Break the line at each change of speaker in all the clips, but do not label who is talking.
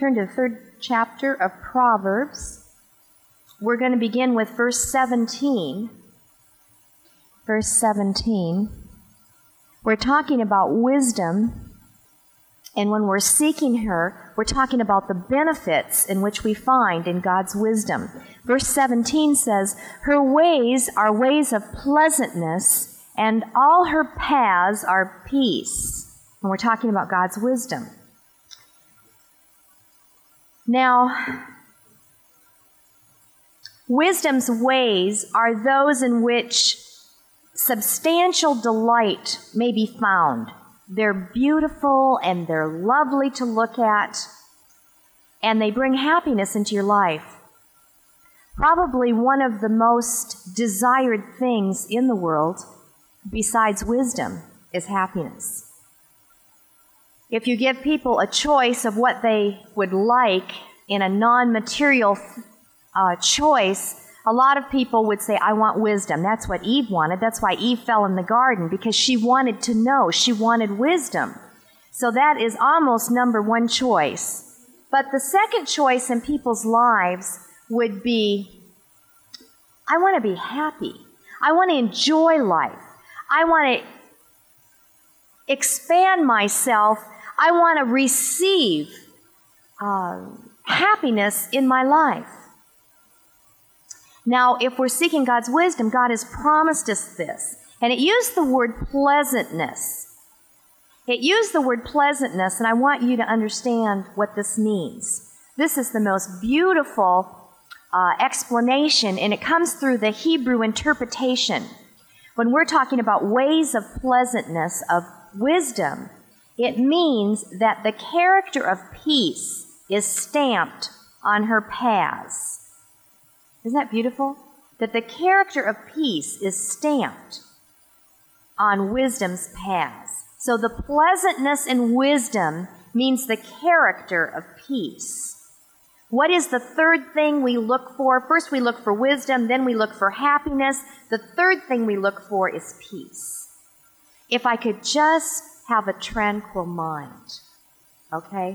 Turn to the 3rd chapter of Proverbs. We're going to begin with verse 17. Verse 17. We're talking about wisdom, and when we're seeking her, we're talking about the benefits in which we find in God's wisdom. Verse 17 says, "Her ways are ways of pleasantness, and all her paths are peace." And we're talking about God's wisdom. Now, wisdom's ways are those in which substantial delight may be found. They're beautiful and they're lovely to look at, and they bring happiness into your life. Probably one of the most desired things in the world, besides wisdom, is happiness. If you give people a choice of what they would like in a non-material choice, a lot of people would say, "I want wisdom." That's what Eve wanted. That's why Eve fell in the garden, because she wanted to know. She wanted wisdom. So that is almost number one choice. But the second choice in people's lives would be, I want to be happy. I want to enjoy life. I want to expand myself. I want to receive happiness in my life. Now, if we're seeking God's wisdom, God has promised us this. And it used the word pleasantness. It used the word pleasantness, and I want you to understand what this means. This is the most beautiful explanation, and it comes through the Hebrew interpretation. When we're talking about ways of pleasantness, of wisdom, it means that the character of peace is stamped on her paths. Isn't that beautiful? That the character of peace is stamped on wisdom's paths. So the pleasantness in wisdom means the character of peace. What is the third thing we look for? First we look for wisdom, then we look for happiness. The third thing we look for is peace. If I could just have a tranquil mind. Okay?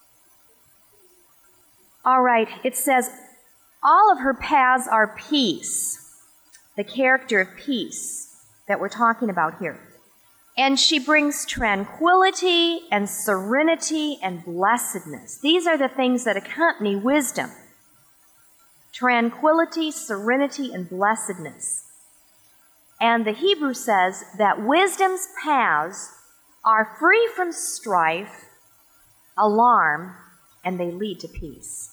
All right, it says, all of her paths are peace, the character of peace that we're talking about here. And she brings tranquility and serenity and blessedness. These are the things that accompany wisdom. Tranquility, serenity, and blessedness. And the Hebrew says that wisdom's paths are free from strife, alarm, and they lead to peace.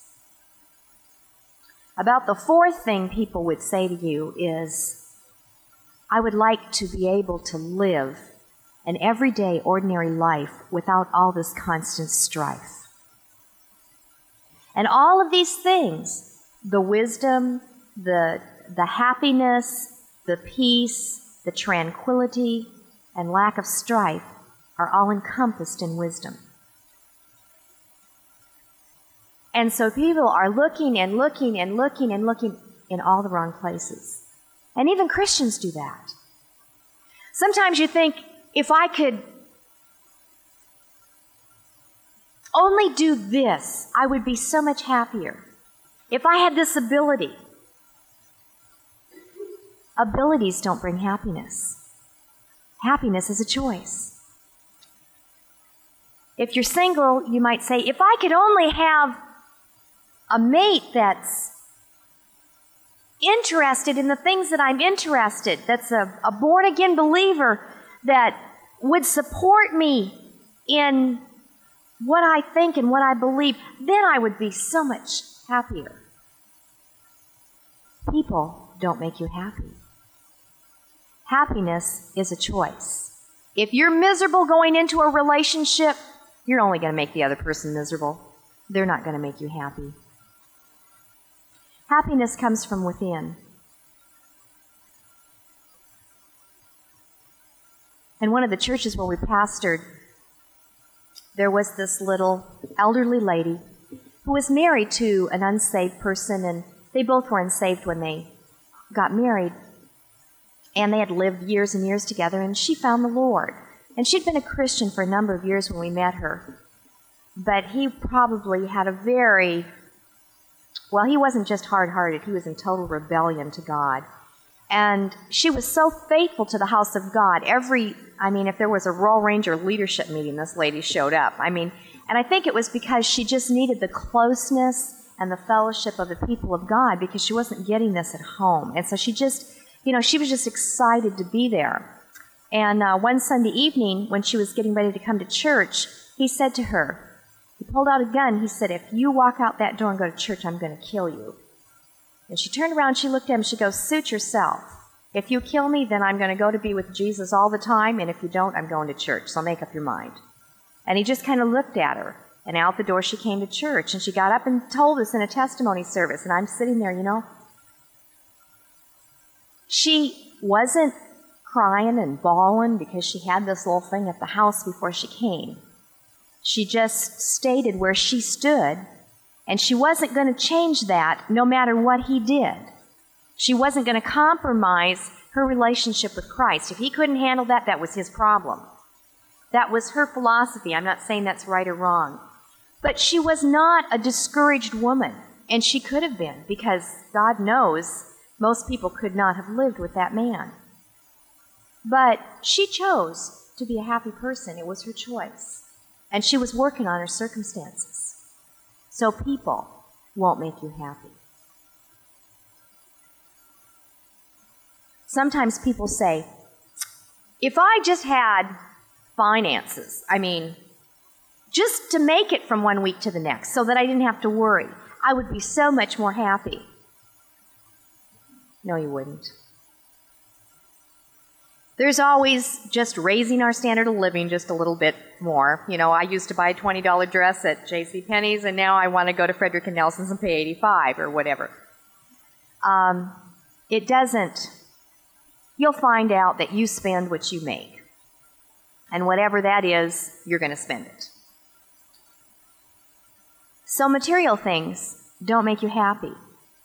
About the fourth thing people would say to you is, I would like to be able to live an everyday, ordinary life without all this constant strife. And all of these things, the wisdom, the happiness, the peace, the tranquility, and lack of strife are all encompassed in wisdom. And so people are looking and looking and looking and looking in all the wrong places. And even Christians do that. Sometimes you think, if I could only do this, I would be so much happier. If I had this ability. Abilities don't bring happiness. Happiness is a choice. If you're single, you might say, if I could only have a mate that's interested in the things that I'm interested, that's a born-again believer that would support me in what I think and what I believe, then I would be so much happier. People don't make you happy. Happiness is a choice. If you're miserable going into a relationship, you're only going to make the other person miserable. They're not going to make you happy. Happiness comes from within. In one of the churches where we pastored, there was this little elderly lady who was married to an unsaved person, and they both were unsaved when they got married. And they had lived years and years together, and she found the Lord. And she'd been a Christian for a number of years when we met her. but he probably had he wasn't just hard-hearted, he was in total rebellion to God. And she was so faithful to the house of God. If there was a Royal Ranger leadership meeting, this lady showed up. And I think it was because she just needed the closeness and the fellowship of the people of God, because she wasn't getting this at home. And so she was just excited to be there. And one Sunday evening, when she was getting ready to come to church, he said to her, he pulled out a gun, he said, "If you walk out that door and go to church, I'm going to kill you." And she turned around, she looked at him, she goes, "Suit yourself. If you kill me, then I'm going to go to be with Jesus all the time, and if you don't, I'm going to church, so make up your mind." And he just kind of looked at her, and out the door she came to church, and she got up and told us in a testimony service, and I'm sitting there, She wasn't crying and bawling because she had this little thing at the house before she came. She just stated where she stood, and she wasn't going to change that no matter what he did. She wasn't going to compromise her relationship with Christ. If he couldn't handle that, that was his problem. That was her philosophy. I'm not saying that's right or wrong. But she was not a discouraged woman, and she could have been, because God knows most people could not have lived with that man. But she chose to be a happy person. It was her choice. And she was working on her circumstances. So people won't make you happy. Sometimes people say, if I just had finances, just to make it from one week to the next so that I didn't have to worry, I would be so much more happy. No, you wouldn't. There's always just raising our standard of living just a little bit more. I used to buy a $20 dress at JCPenney's, and now I want to go to Frederick and Nelson's and pay $85 or whatever. It doesn't. You'll find out that you spend what you make. And whatever that is, you're going to spend it. So material things don't make you happy.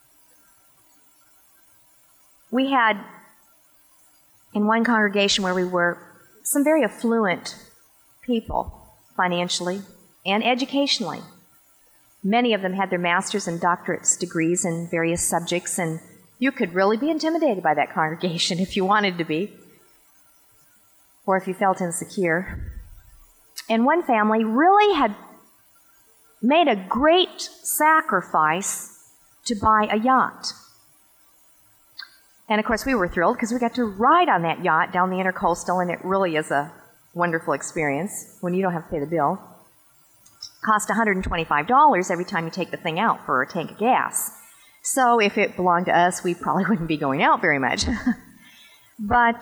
We had, in one congregation where we were, some very affluent people, financially and educationally. Many of them had their master's and doctorate degrees in various subjects, and you could really be intimidated by that congregation if you wanted to be, or if you felt insecure. And one family really had made a great sacrifice to buy a yacht. And of course we were thrilled because we got to ride on that yacht down the Intercoastal, and it really is a wonderful experience when you don't have to pay the bill. It costs $125 every time you take the thing out for a tank of gas. So if it belonged to us, we probably wouldn't be going out very much. But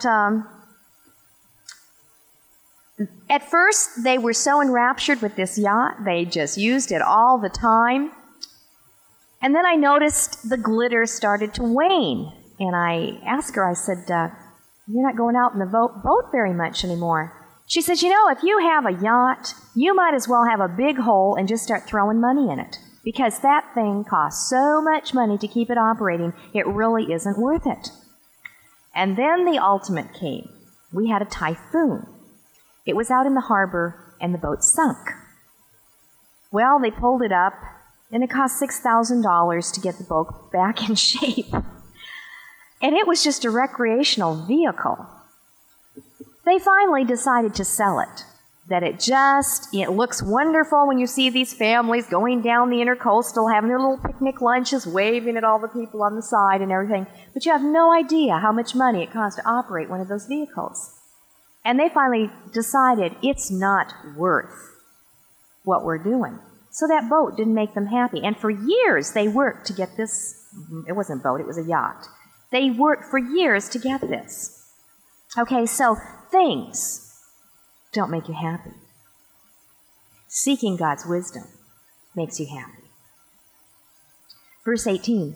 at first, they were so enraptured with this yacht, they just used it all the time. And then I noticed the glitter started to wane. And I asked her, I said, "You're not going out in the boat very much anymore." She says, "If you have a yacht, you might as well have a big hole and just start throwing money in it. Because that thing costs so much money to keep it operating, it really isn't worth it." And then the ultimate came. We had a typhoon. It was out in the harbor, and the boat sunk. Well, they pulled it up, and it cost $6,000 to get the boat back in shape. And it was just a recreational vehicle. They finally decided to sell it. That it looks wonderful when you see these families going down the Intercoastal, having their little picnic lunches, waving at all the people on the side and everything. But you have no idea how much money it costs to operate one of those vehicles. And they finally decided it's not worth what we're doing. So that boat didn't make them happy. And for years they worked to get this. It wasn't a boat, it was a yacht. They worked for years to get this. Okay, so things don't make you happy. Seeking God's wisdom makes you happy. Verse 18.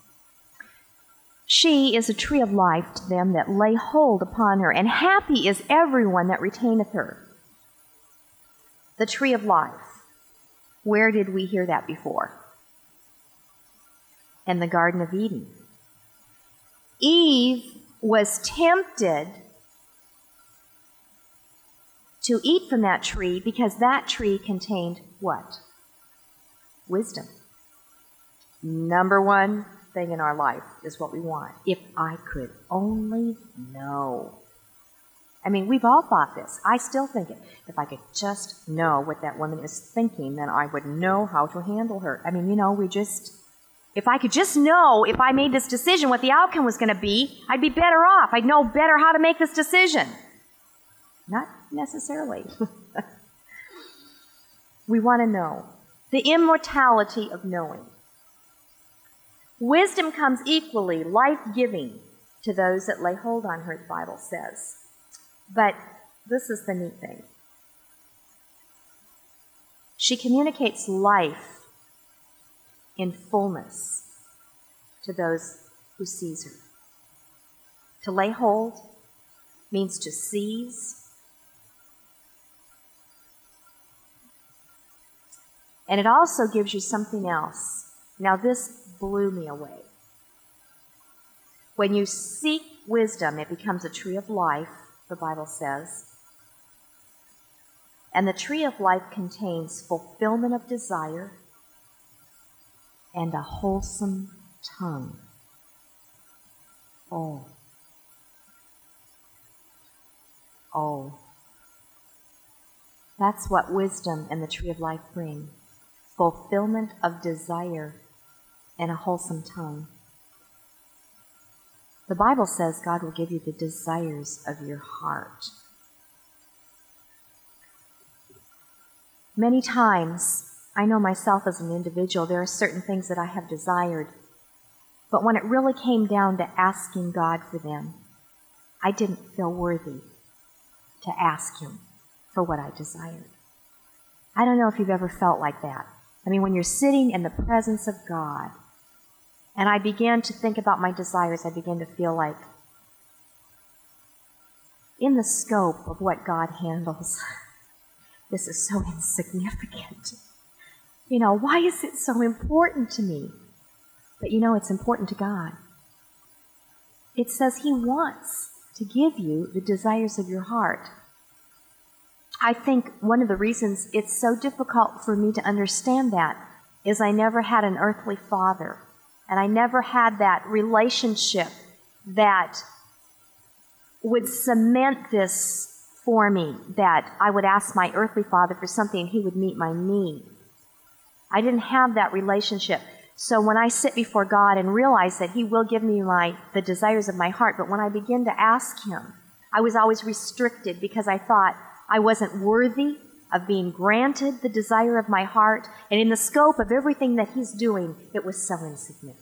She is a tree of life to them that lay hold upon her, and happy is everyone that retaineth her. The tree of life. Where did we hear that before? In the Garden of Eden. Eve was tempted to eat from that tree because that tree contained what? Wisdom. Number one thing in our life is what we want. If I could only know. I mean, we've all thought this. I still think it. If I could just know what that woman is thinking, then I would know how to handle her. I mean, if I could just know if I made this decision what the outcome was going to be, I'd be better off. I'd know better how to make this decision. Not necessarily. We want to know. The immortality of knowing. Wisdom comes equally life-giving to those that lay hold on her, the Bible says. But this is the neat thing. She communicates life in fullness to those who seize her. To lay hold means to seize. And it also gives you something else. Now this blew me away. When you seek wisdom, it becomes a tree of life, the Bible says. And the tree of life contains fulfillment of desire and a wholesome tongue. Oh. That's what wisdom and the tree of life bring. Fulfillment of desire and a wholesome tongue. The Bible says God will give you the desires of your heart. Many times, I know myself as an individual, there are certain things that I have desired, but when it really came down to asking God for them, I didn't feel worthy to ask Him for what I desired. I don't know if you've ever felt like that. I mean, when you're sitting in the presence of God, and I began to think about my desires, I began to feel like, in the scope of what God handles, this is so insignificant. Why is it so important to me? But it's important to God. It says He wants to give you the desires of your heart. I think one of the reasons it's so difficult for me to understand that is I never had an earthly father. And I never had that relationship that would cement this for me, that I would ask my earthly father for something and He would meet my need. I didn't have that relationship. So when I sit before God and realize that He will give me the desires of my heart, but when I begin to ask Him, I was always restricted because I thought I wasn't worthy of being granted the desire of my heart, and in the scope of everything that He's doing, it was so insignificant.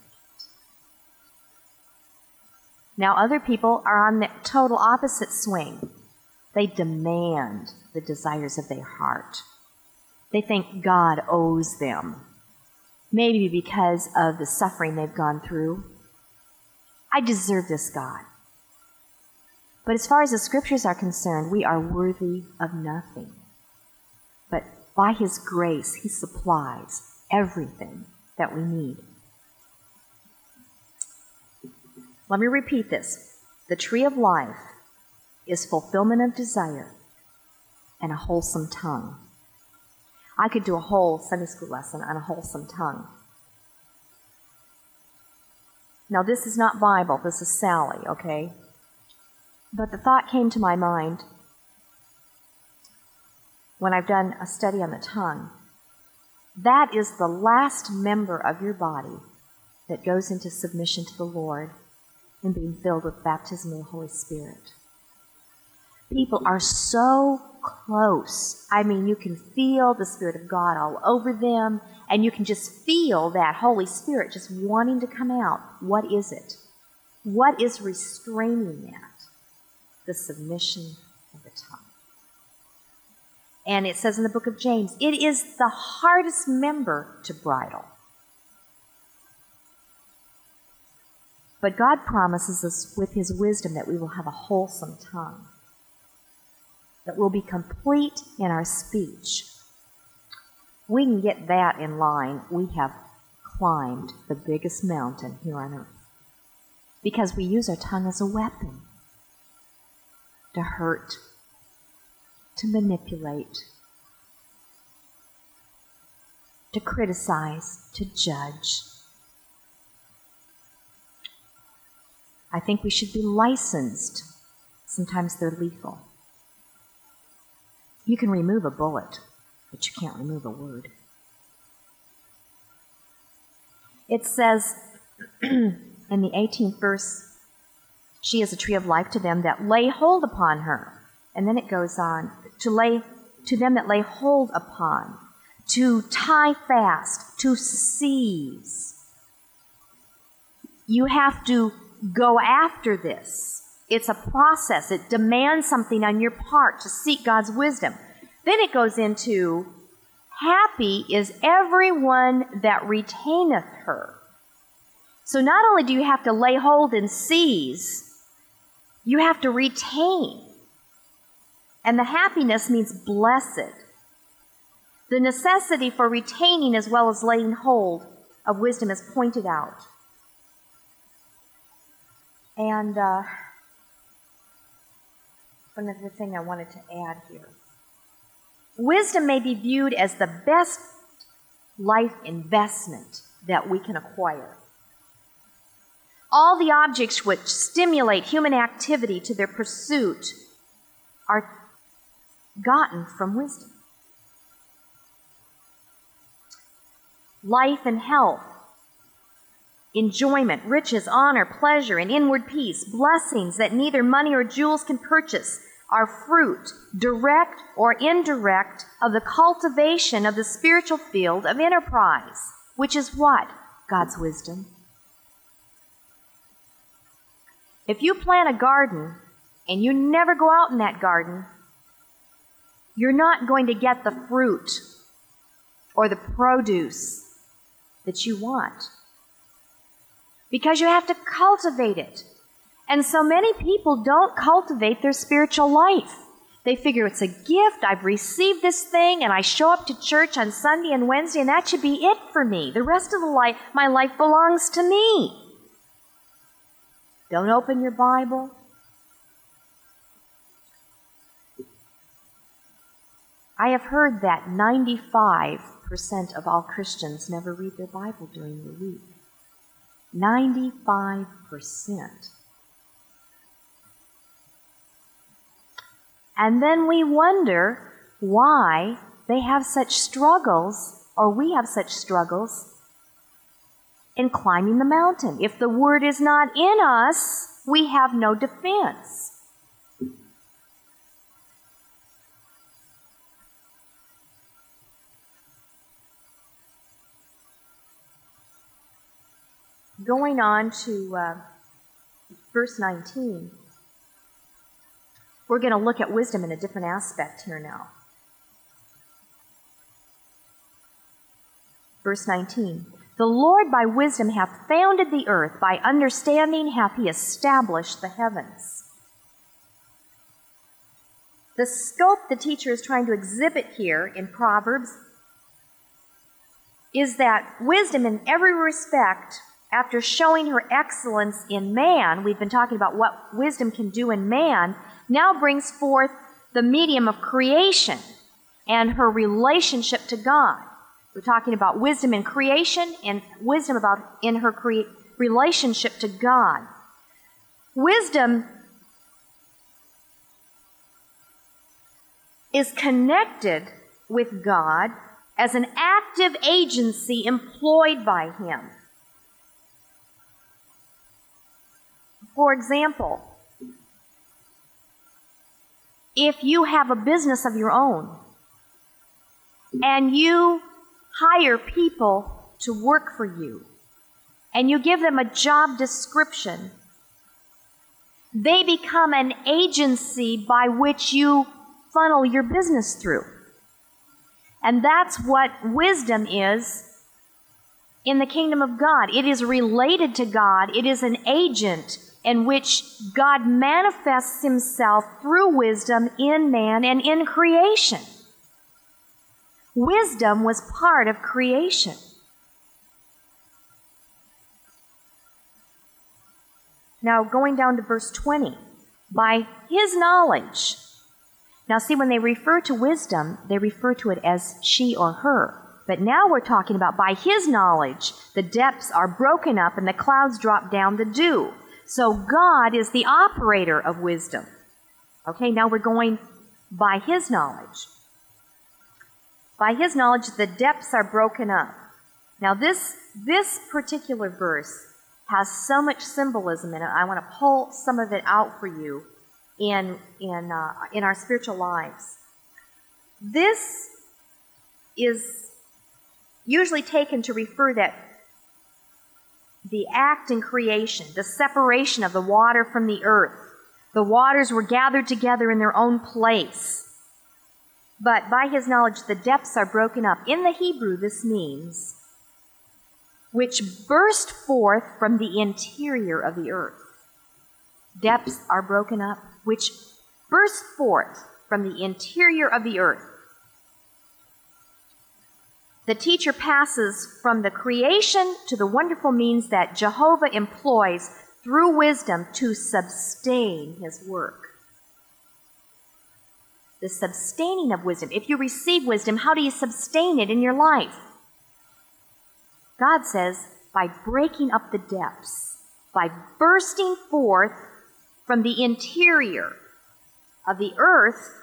Now other people are on the total opposite swing. They demand the desires of their heart. They think God owes them, maybe because of the suffering they've gone through. I deserve this, God. But as far as the Scriptures are concerned, we are worthy of nothing. But by His grace, He supplies everything that we need. Let me repeat this. The tree of life is fulfillment of desire and a wholesome tongue. I could do a whole Sunday school lesson on a wholesome tongue. Now, this is not Bible. This is Sally, okay? But the thought came to my mind when I've done a study on the tongue. That is the last member of your body that goes into submission to the Lord and being filled with baptism of the Holy Spirit. People are so close. I mean, you can feel the Spirit of God all over them, and you can just feel that Holy Spirit just wanting to come out. What is it? What is restraining that? The submission of the tongue. And it says in the book of James, it is the hardest member to bridle. But God promises us with His wisdom that we will have a wholesome tongue, that we'll be complete in our speech. We can get that in line. We have climbed the biggest mountain here on earth because we use our tongue as a weapon to hurt, to manipulate, to criticize, to judge. I think we should be licensed. Sometimes they're lethal. You can remove a bullet, but you can't remove a word. It says in the 18th verse, she is a tree of life to them that lay hold upon her. And then it goes on, to them that lay hold upon, to tie fast, to seize. You have to go after this. It's a process. It demands something on your part to seek God's wisdom. Then it goes into, happy is everyone that retaineth her. So not only do you have to lay hold and seize, you have to retain. And the happiness means blessed. The necessity for retaining as well as laying hold of wisdom is pointed out. And one other thing I wanted to add here. Wisdom may be viewed as the best life investment that we can acquire. All the objects which stimulate human activity to their pursuit are gotten from wisdom. Life and health, enjoyment, riches, honor, pleasure, and inward peace, blessings that neither money or jewels can purchase, are fruit, direct or indirect, of the cultivation of the spiritual field of enterprise, which is what? God's wisdom. If you plant a garden and you never go out in that garden, you're not going to get the fruit or the produce that you want, because you have to cultivate it. And so many people don't cultivate their spiritual life. They figure it's a gift, I've received this thing, and I show up to church on Sunday and Wednesday, and that should be it for me. The rest of my life belongs to me. Don't open your Bible. I have heard that 95% of all Christians never read their Bible during the week. 95%. And then we wonder why they have such struggles, or we have such struggles, in climbing the mountain. If the Word is not in us, we have no defense. Going on to verse 19, we're going to look at wisdom in a different aspect here now. Verse 19, the Lord by wisdom hath founded the earth, by understanding hath he established the heavens. The scope the teacher is trying to exhibit here in Proverbs is that wisdom in every respect, after showing her excellence in man, we've been talking about what wisdom can do in man, now brings forth the medium of creation and her relationship to God. We're talking about wisdom in creation and wisdom in her relationship to God. Wisdom is connected with God as an active agency employed by Him. For example, if you have a business of your own and you hire people to work for you and you give them a job description, they become an agency by which you funnel your business through. And that's what wisdom is in the kingdom of God. It is related to God. It is an agent in which God manifests Himself through wisdom in man and in creation. Wisdom was part of creation. Now, going down to verse 20, by His knowledge. Now see, when they refer to wisdom, they refer to it as she or her. But now we're talking about by his knowledge, the depths are broken up and the clouds drop down the dew. So God is the operator of wisdom. Okay, now we're going by his knowledge. By his knowledge, the depths are broken up. Now this particular verse has so much symbolism in it. I want to pull some of it out for you in our spiritual lives. This is usually taken to refer that the act in creation, the separation of the water from the earth. The waters were gathered together in their own place. But by his knowledge, the depths are broken up. In the Hebrew, this means which burst forth from the interior of the earth. Depths are broken up, which burst forth from the interior of the earth. The teacher passes from the creation to the wonderful means that Jehovah employs through wisdom to sustain his work. The sustaining of wisdom. If you receive wisdom, how do you sustain it in your life? God says, by breaking up the depths, by bursting forth from the interior of the earth,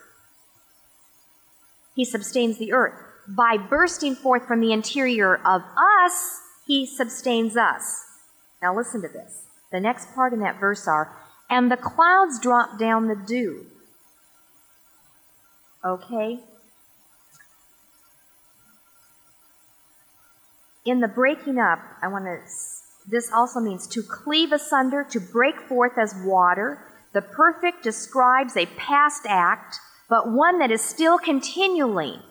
he sustains the earth. By bursting forth from the interior of us, he sustains us. Now listen to this. The next part in that verse are, and the clouds drop down the dew. Okay? In the breaking up, this also means to cleave asunder, to break forth as water. The perfect describes a past act, but one that is still continuing.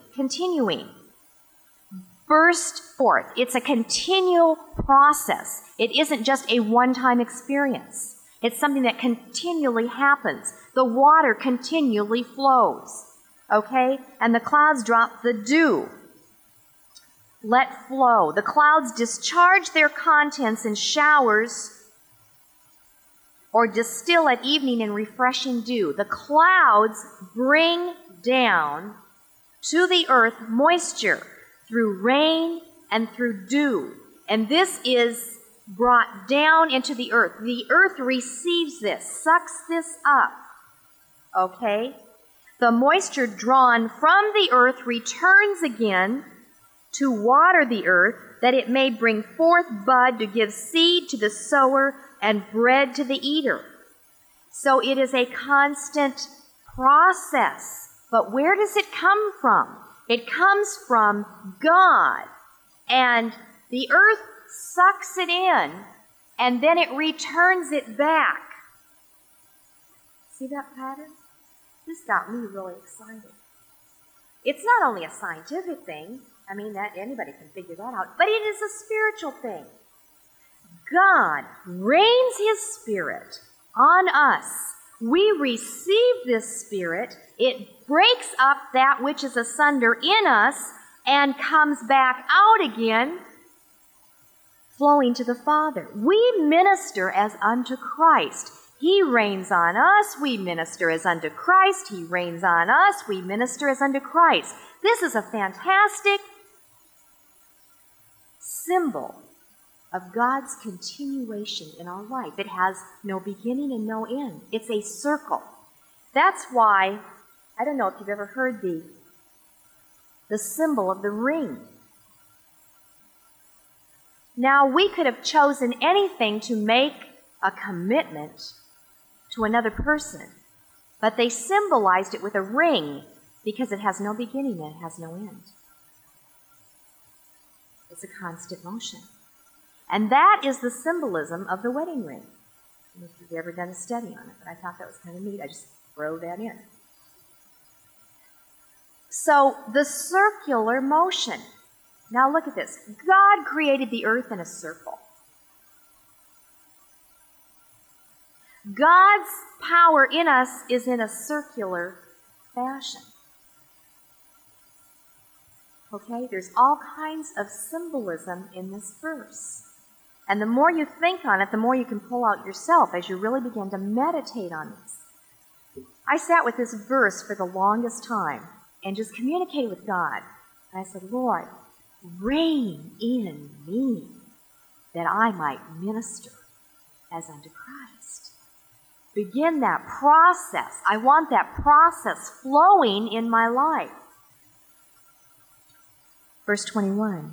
Burst forth. It's a continual process. It isn't just a one-time experience. It's something that continually happens. The water continually flows. Okay? And the clouds drop the dew. Let flow. The clouds discharge their contents in showers or distill at evening in refreshing dew. The clouds bring down to the earth moisture through rain and through dew. And this is brought down into the earth. The earth receives this, sucks this up. Okay? The moisture drawn from the earth returns again to water the earth, that it may bring forth bud to give seed to the sower and bread to the eater. So it is a constant process. But where does it come from? It comes from God. And the earth sucks it in, and then it returns it back. See that pattern? This got me really excited. It's not only a scientific thing. I mean, that anybody can figure that out. But it is a spiritual thing. God rains his Spirit on us. We receive this Spirit. It breaks up that which is asunder in us and comes back out again, flowing to the Father. We minister as unto Christ. He reigns on us. We minister as unto Christ. He reigns on us. We minister as unto Christ. This is a fantastic symbol of God's continuation in our life. It has no beginning and no end. It's a circle. That's why, I don't know if you've ever heard the symbol of the ring. Now, we could have chosen anything to make a commitment to another person, but they symbolized it with a ring because it has no beginning and it has no end. It's a constant motion. And that is the symbolism of the wedding ring. I don't know if you've ever done a study on it, but I thought that was kind of neat. I just throw that in. So, the circular motion. Now look at this. God created the earth in a circle. God's power in us is in a circular fashion. Okay, there's all kinds of symbolism in this verse. And the more you think on it, the more you can pull out yourself as you really begin to meditate on this. I sat with this verse for the longest time and just communicated with God. And I said, Lord, reign in me that I might minister as unto Christ. Begin that process. I want that process flowing in my life. Verse 21.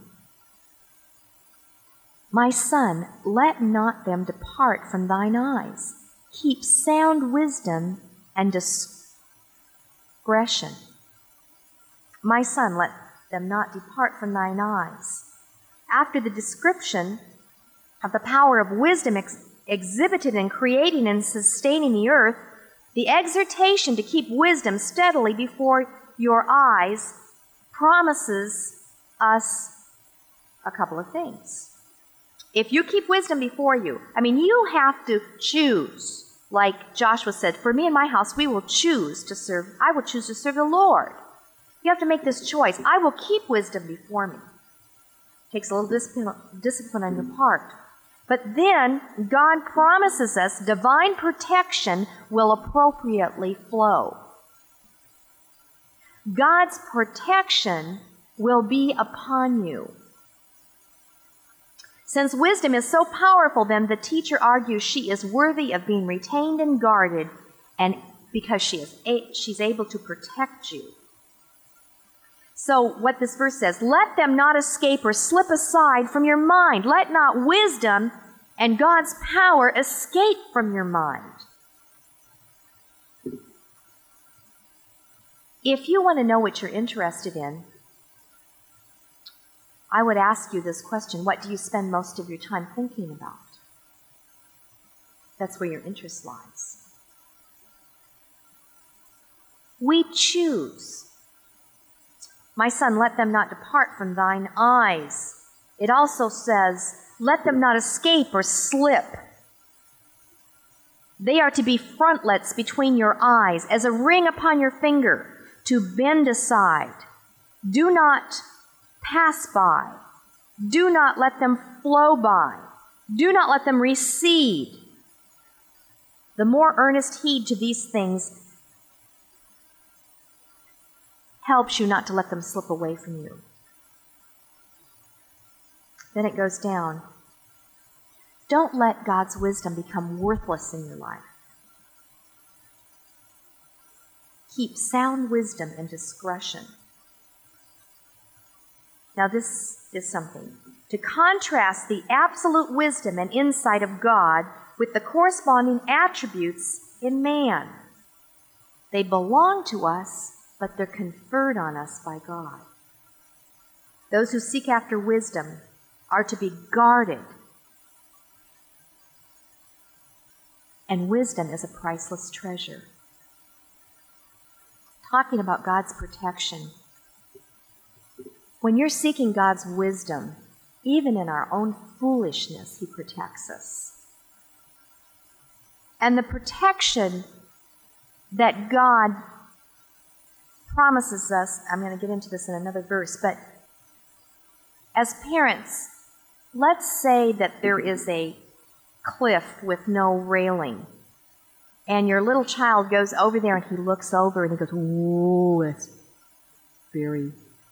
My son, let not them depart from thine eyes. Keep sound wisdom and discretion. My son, let them not depart from thine eyes. After the description of the power of wisdom exhibited in creating and sustaining the earth, the exhortation to keep wisdom steadily before your eyes promises us a couple of things. If you keep wisdom before you, you have to choose. Like Joshua said, for me and my house, I will choose to serve the Lord. You have to make this choice. I will keep wisdom before me. It takes a little discipline on your part. But then God promises us divine protection will appropriately flow. God's protection will be upon you. Since wisdom is so powerful, then the teacher argues she is worthy of being retained and guarded, and because she's able to protect you. So what this verse says, let them not escape or slip aside from your mind. Let not wisdom and God's power escape from your mind. If you want to know what you're interested in, I would ask you this question: what do you spend most of your time thinking about? That's where your interest lies. We choose. My son, let them not depart from thine eyes. It also says, let them not escape or slip. They are to be frontlets between your eyes, as a ring upon your finger, to bend aside. Do not pass by. Do not let them flow by. Do not let them recede. The more earnest heed to these things helps you not to let them slip away from you. Then it goes down. Don't let God's wisdom become worthless in your life. Keep sound wisdom and discretion. Now this is something. To contrast the absolute wisdom and insight of God with the corresponding attributes in man. They belong to us, but they're conferred on us by God. Those who seek after wisdom are to be guarded. And wisdom is a priceless treasure. Talking about God's protection. When you're seeking God's wisdom, even in our own foolishness, He protects us. And the protection that God promises us, I'm going to get into this in another verse, but as parents, let's say that there is a cliff with no railing, and your little child goes over there and he looks over and he goes, "Whoa, it's very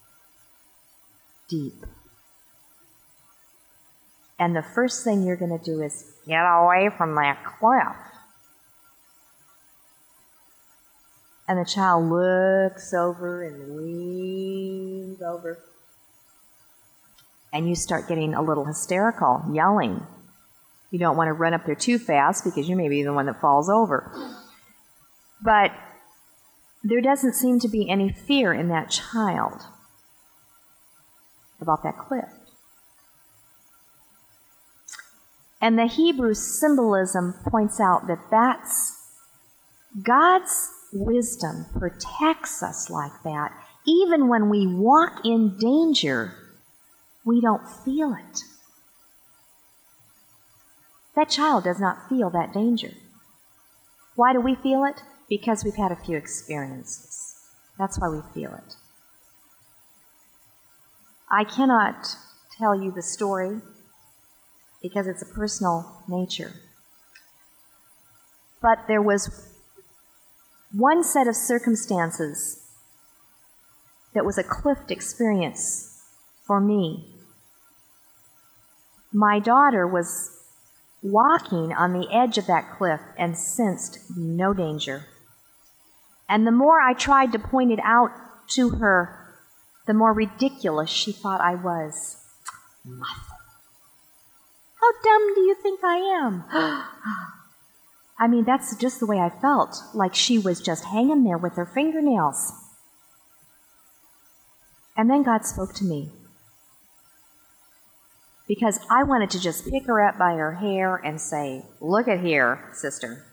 deep." And the first thing you're going to do is get away from that cliff. And the child looks over and leans over. And you start getting a little hysterical, yelling. You don't want to run up there too fast because you may be the one that falls over. But there doesn't seem to be any fear in that child about that cliff. And the Hebrew symbolism points out that that's God's wisdom protects us like that. Even when we walk in danger, we don't feel it. That child does not feel that danger. Why do we feel it? Because we've had a few experiences. That's why we feel it. I cannot tell you the story because it's a personal nature. But there was one set of circumstances that was a cliff experience for me. My daughter was walking on the edge of that cliff and sensed no danger. And the more I tried to point it out to her, the more ridiculous she thought I was. Mother, how dumb do you think I am? I mean, that's just the way I felt, like she was just hanging there with her fingernails. And then God spoke to me, because I wanted to just pick her up by her hair and say, look at here, sister.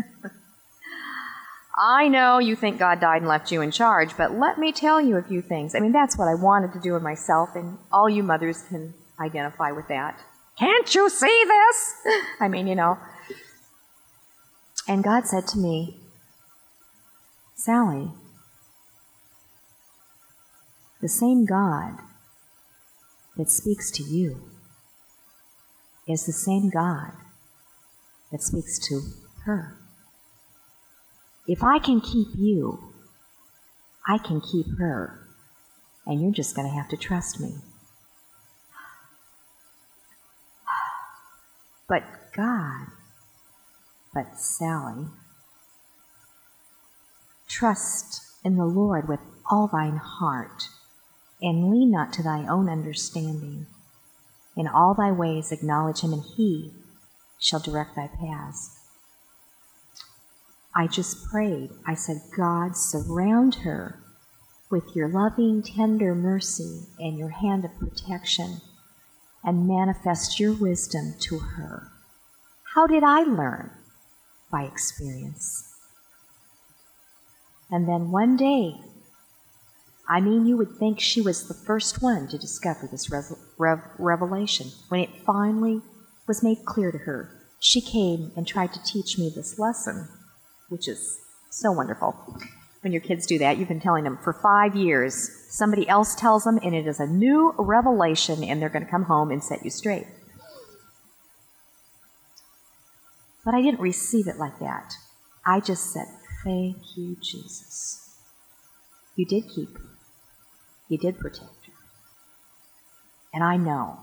I know you think God died and left you in charge, but let me tell you a few things. I mean, that's what I wanted to do in myself, and all you mothers can identify with that. Can't you see this? I mean, you know. And God said to me, Sally, the same God that speaks to you is the same God that speaks to her. If I can keep you, I can keep her, and you're just going to have to trust me. But Sally, trust in the Lord with all thine heart, and lean not to thy own understanding. In all thy ways acknowledge him, and he shall direct thy paths. I just prayed. I said, God, surround her with your loving, tender mercy and your hand of protection, and manifest your wisdom to her. How did I learn? By experience. And then one day, I mean, you would think she was the first one to discover this revelation. When it finally was made clear to her, she came and tried to teach me this lesson, which is so wonderful. When your kids do that, you've been telling them for 5 years. Somebody else tells them, and it is a new revelation, and they're going to come home and set you straight. But I didn't receive it like that. I just said, thank you, Jesus. You did keep her. You did protect her. And I know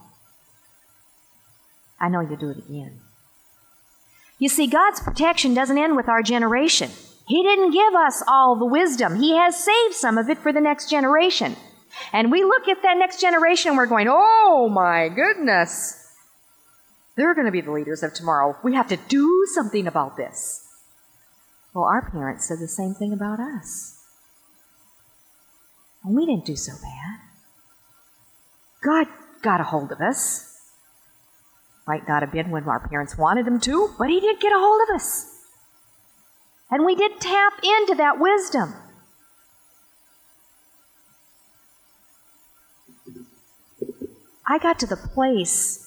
you'll do it again. You see, God's protection doesn't end with our generation. He didn't give us all the wisdom. He has saved some of it for the next generation. And we look at that next generation and we're going, oh my goodness, they're going to be the leaders of tomorrow. We have to do something about this. Well, our parents said the same thing about us. And we didn't do so bad. God got a hold of us. Might not have been when our parents wanted him to, but he did get a hold of us. And we did tap into that wisdom. I got to the place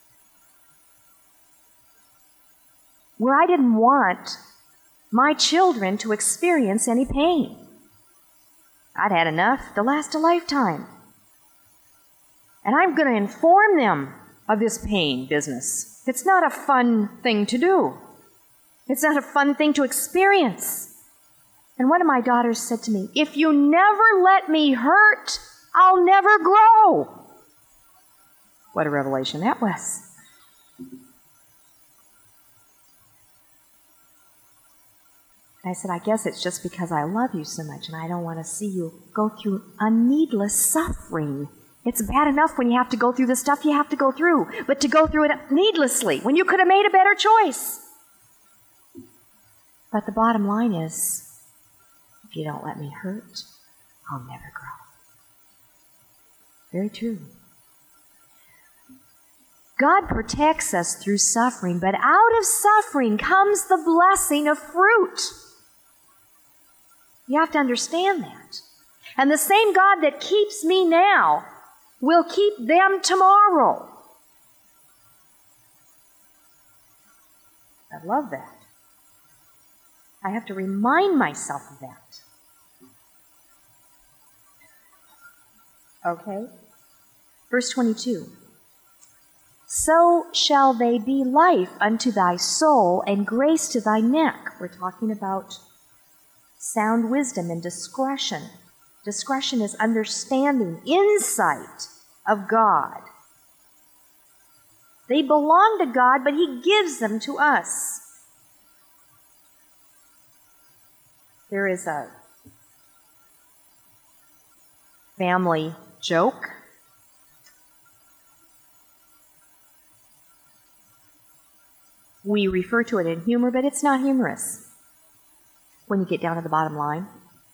where I didn't want my children to experience any pain. I'd had enough to last a lifetime. And I'm going to inform them of this pain business. It's not a fun thing to do. It's not a fun thing to experience. And one of my daughters said to me, if you never let me hurt, I'll never grow. What a revelation that was. I said, I guess it's just because I love you so much and I don't want to see you go through a needless suffering. It's bad enough when you have to go through the stuff you have to go through, but to go through it needlessly when you could have made a better choice. But the bottom line is, if you don't let me hurt, I'll never grow. Very true. God protects us through suffering, but out of suffering comes the blessing of fruit. You have to understand that. And the same God that keeps me now will keep them tomorrow. I love that. I have to remind myself of that. Okay? Verse 22. So shall they be life unto thy soul and grace to thy neck. We're talking about sound wisdom and discretion. Discretion is understanding, insight of God. They belong to God, but He gives them to us. There is a family joke. We refer to it in humor, but it's not humorous when you get down to the bottom line.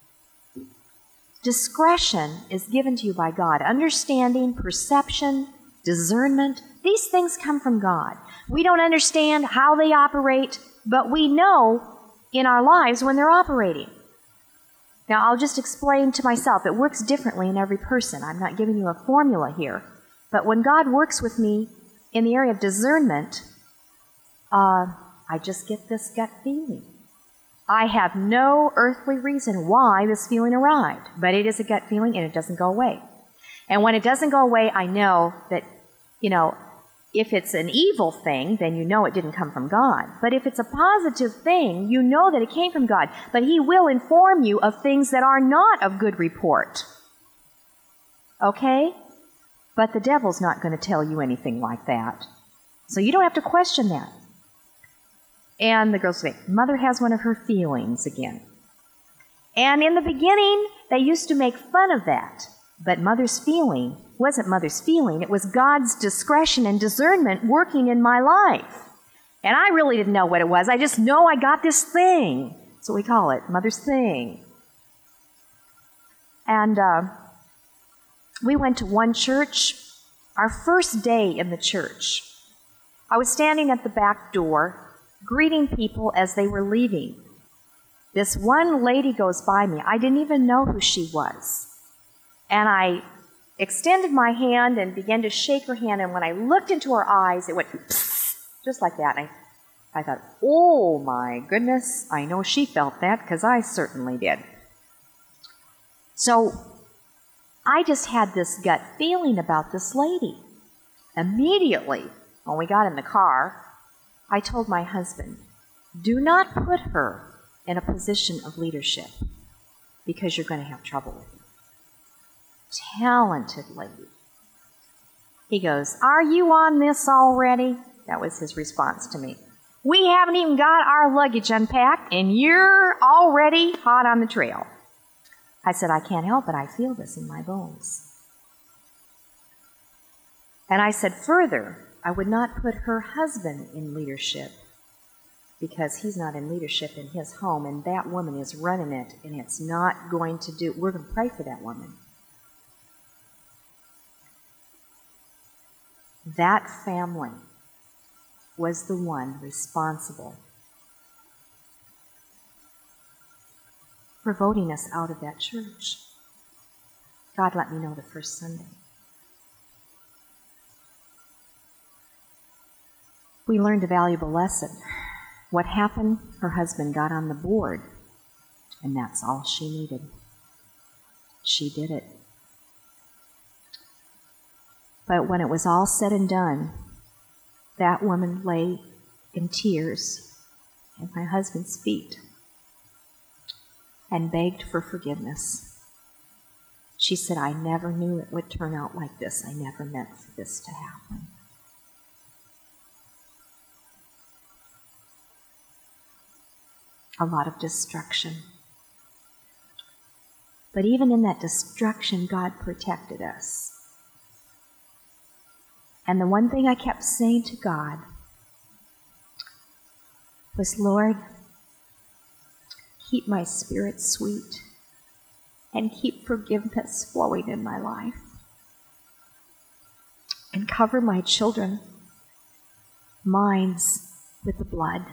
Discretion is given to you by God. Understanding, perception, discernment, these things come from God. We don't understand how they operate, but we know in our lives when they're operating. Now, I'll just explain to myself. It works differently in every person. I'm not giving you a formula here. But when God works with me in the area of discernment, I just get this gut feeling. I have no earthly reason why this feeling arrived, but it is a gut feeling and it doesn't go away. And when it doesn't go away, I know that, if it's an evil thing, then you know it didn't come from God. But if it's a positive thing, you know that it came from God. But He will inform you of things that are not of good report. Okay? But the devil's not going to tell you anything like that. So you don't have to question that. And the girls say, Mother has one of her feelings again. And in the beginning, they used to make fun of that. But Mother's feeling wasn't Mother's feeling. It was God's discretion and discernment working in my life. And I really didn't know what it was. I just know I got this thing. That's what we call it, Mother's thing. And we went to one church. Our first day in the church, I was standing at the back door greeting people as they were leaving. This one lady goes by me. I didn't even know who she was. And I extended my hand and began to shake her hand, and when I looked into her eyes, it went psst, just like that. And I thought, oh my goodness, I know she felt that because I certainly did. So I just had this gut feeling about this lady. Immediately, when we got in the car, I told my husband, do not put her in a position of leadership because you're going to have trouble with her. Talented lady. He goes, are you on this already? That was his response to me. We haven't even got our luggage unpacked and you're already hot on the trail. I said, I can't help it. I feel this in my bones. And I said further, I would not put her husband in leadership because he's not in leadership in his home, and that woman is running it, and it's not going to do. We're going to pray for that woman. That family was the one responsible for voting us out of that church. God let me know the first Sunday. We learned a valuable lesson. What happened? Her husband got on the board, and that's all she needed. She did it. But when it was all said and done, that woman lay in tears at my husband's feet and begged for forgiveness. She said, I never knew it would turn out like this. I never meant for this to happen. A lot of destruction. But even in that destruction, God protected us. And the one thing I kept saying to God was, Lord, keep my spirit sweet and keep forgiveness flowing in my life. And cover my children's minds with the blood.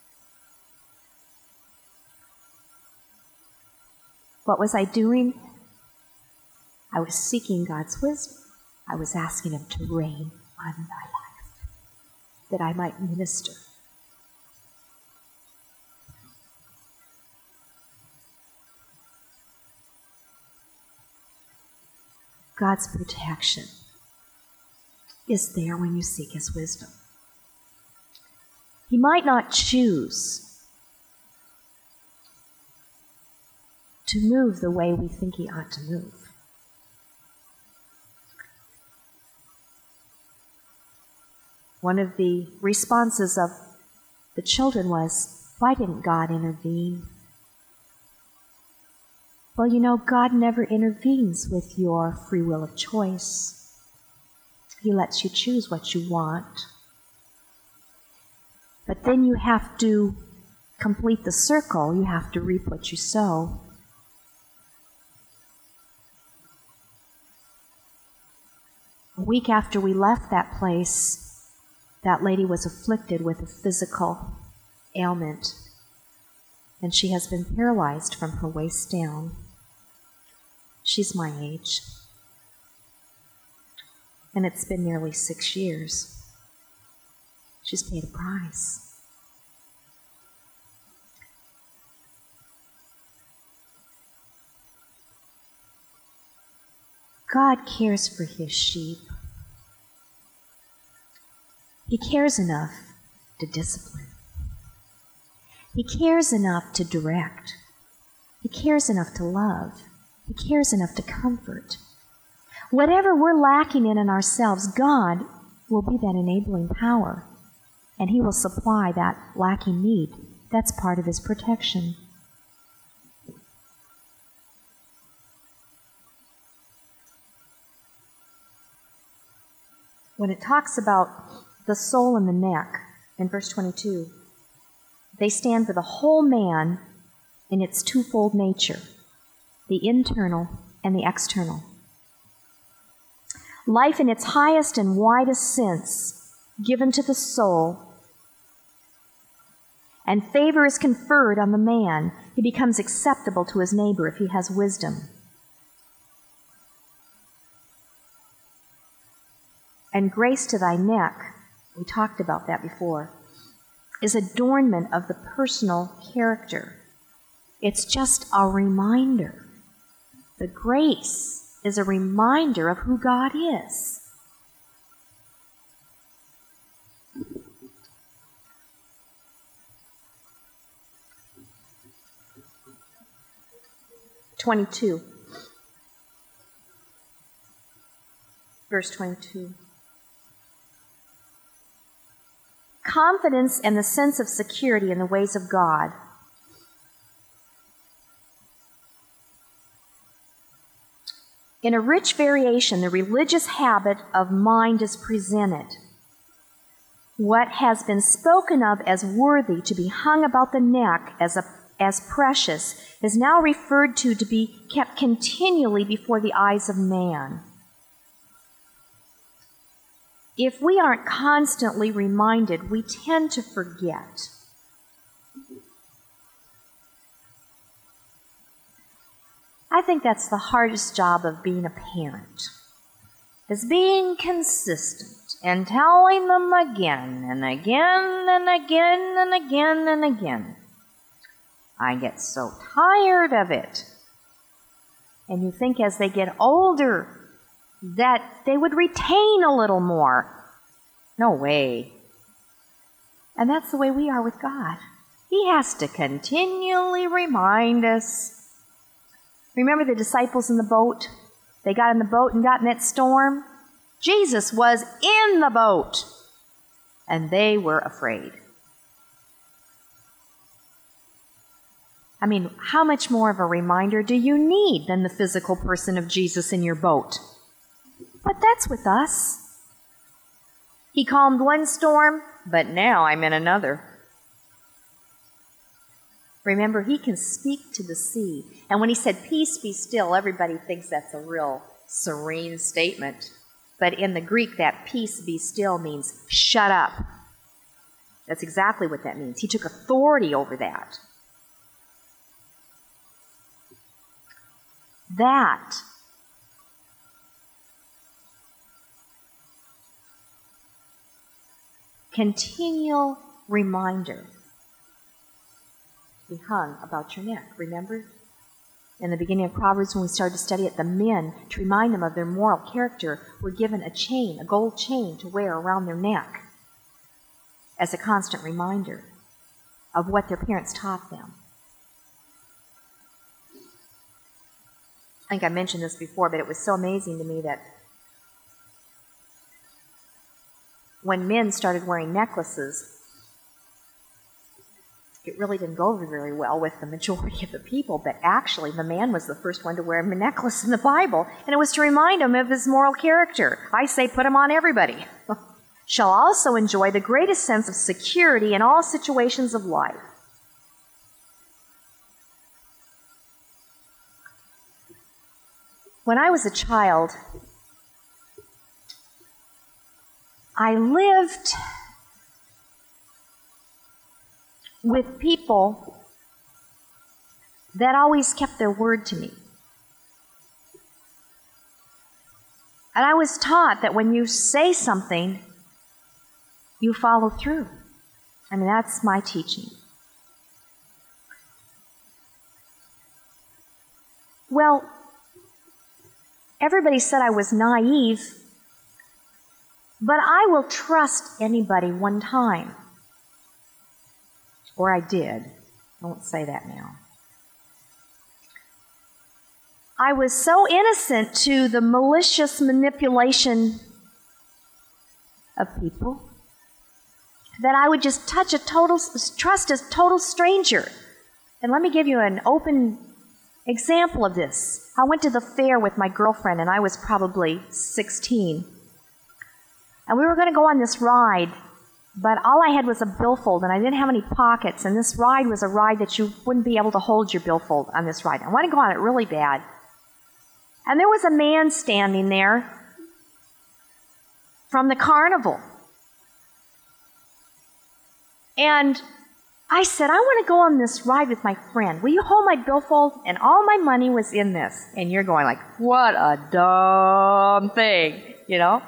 What was I doing? I was seeking God's wisdom. I was asking Him to reign on my life, that I might minister. God's protection is there when you seek His wisdom. He might not choose to move the way we think he ought to move. One of the responses of the children was, why didn't God intervene? Well, you know, God never intervenes with your free will of choice. He lets you choose what you want. But then you have to complete the circle. You have to reap what you sow. A week after we left that place, that lady was afflicted with a physical ailment, and she has been paralyzed from her waist down. She's my age, and it's been nearly 6 years. She's paid a price. God cares for his sheep. He cares enough to discipline. He cares enough to direct. He cares enough to love. He cares enough to comfort. Whatever we're lacking in ourselves, God will be that enabling power, and he will supply that lacking need. That's part of his protection. When it talks about the soul and the neck, in verse 22, they stand for the whole man in its twofold nature, the internal and the external. Life in its highest and widest sense given to the soul, and favor is conferred on the man. He becomes acceptable to his neighbor if he has wisdom. And grace to thy neck, we talked about that before, is adornment of the personal character. It's just a reminder. The grace is a reminder of who God is. Verse 22. Confidence and the sense of security in the ways of God. In a rich variation, the religious habit of mind is presented. What has been spoken of as worthy to be hung about the neck as precious is now referred to be kept continually before the eyes of man. If we aren't constantly reminded, we tend to forget. I think that's the hardest job of being a parent, is being consistent and telling them again and again and again and again and again. I get so tired of it. And you think as they get older that they would retain a little more. No way. And that's the way we are with God. He has to continually remind us. Remember the disciples in the boat? They got in the boat and got in that storm. Jesus was in the boat, and they were afraid. I mean, how much more of a reminder do you need than the physical person of Jesus in your boat? But that's with us. He calmed one storm, but now I'm in another. Remember, he can speak to the sea. And when he said, "Peace, be still," everybody thinks that's a real serene statement. But in the Greek, that "peace, be still" means shut up. That's exactly what that means. He took authority over that. That continual reminder be hung about your neck. Remember in the beginning of Proverbs when we started to study it, the men, to remind them of their moral character, were given a chain, a gold chain to wear around their neck as a constant reminder of what their parents taught them. I think I mentioned this before, but it was so amazing to me that when men started wearing necklaces, it really didn't go over very well with the majority of the people, but actually the man was the first one to wear a necklace in the Bible, and it was to remind him of his moral character. I say put him on everybody. Shall also enjoy the greatest sense of security in all situations of life. When I was a child, I lived with people that always kept their word to me. And I was taught that when you say something, you follow through. I mean, that's my teaching. Well, everybody said I was naive, but I will trust anybody one time. Or I did. I won't say that now. I was so innocent to the malicious manipulation of people that I would just trust a total stranger. And let me give you an open example of this. I went to the fair with my girlfriend, and I was probably 16. And we were going to go on this ride, but all I had was a billfold, and I didn't have any pockets, and this ride was a ride that you wouldn't be able to hold your billfold on this ride. I wanted to go on it really bad. And there was a man standing there from the carnival. And I said, I want to go on this ride with my friend. Will you hold my billfold? And all my money was in this. And you're going like, what a dumb thing, you know?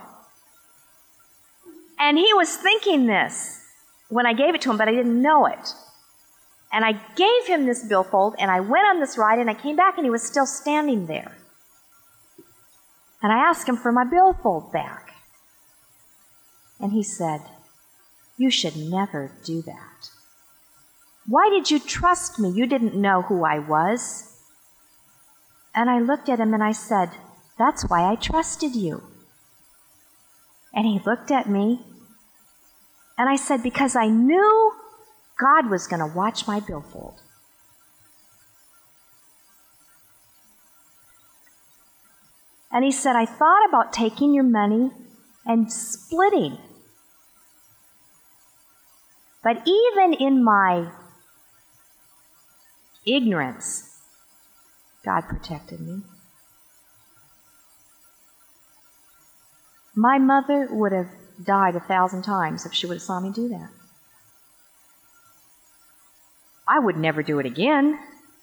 And he was thinking this when I gave it to him, but I didn't know it. And I gave him this billfold, and I went on this ride, and I came back, and he was still standing there. And I asked him for my billfold back. And he said, you should never do that. Why did you trust me? You didn't know who I was. And I looked at him and I said, that's why I trusted you. And he looked at me, and I said, because I knew God was going to watch my billfold. And he said, I thought about taking your money and splitting. But even in my ignorance, God protected me. My mother would have died 1,000 times if she would have saw me do that. I would never do it again.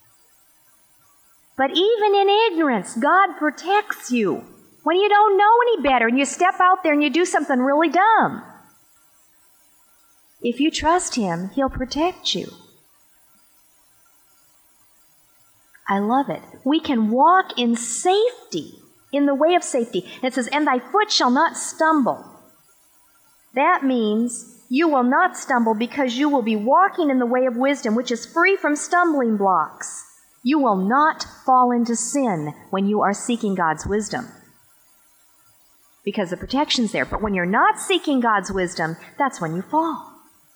But even in ignorance, God protects you when you don't know any better and you step out there and you do something really dumb. If you trust Him, He'll protect you. I love it. We can walk in safety, in the way of safety. It says, and thy foot shall not stumble. That means you will not stumble because you will be walking in the way of wisdom, which is free from stumbling blocks. You will not fall into sin when you are seeking God's wisdom, because the protection's there. But when you're not seeking God's wisdom, that's when you fall.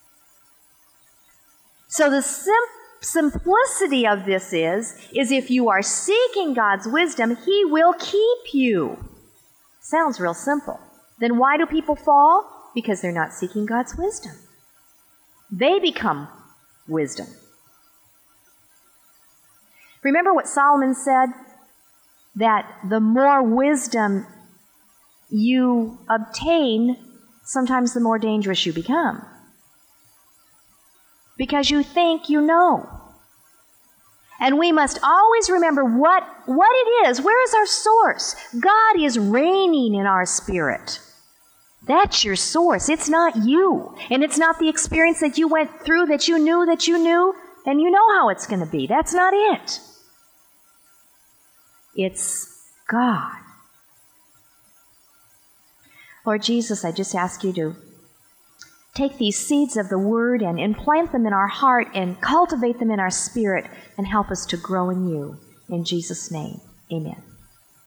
So the simplicity of this is if you are seeking God's wisdom, He will keep you. Sounds real simple. Then why do people fall? Because they're not seeking God's wisdom. They become wisdom. Remember what Solomon said? That the more wisdom you obtain, sometimes the more dangerous you become. Because you think you know. And we must always remember what it is. Where is our source? God is reigning in our spirit. That's your source. It's not you. And it's not the experience that you went through that you knew, and you know how it's going to be. That's not it. It's God. Lord Jesus, I just ask you to take these seeds of the Word and implant them in our heart and cultivate them in our spirit and help us to grow in you. In Jesus' name, amen.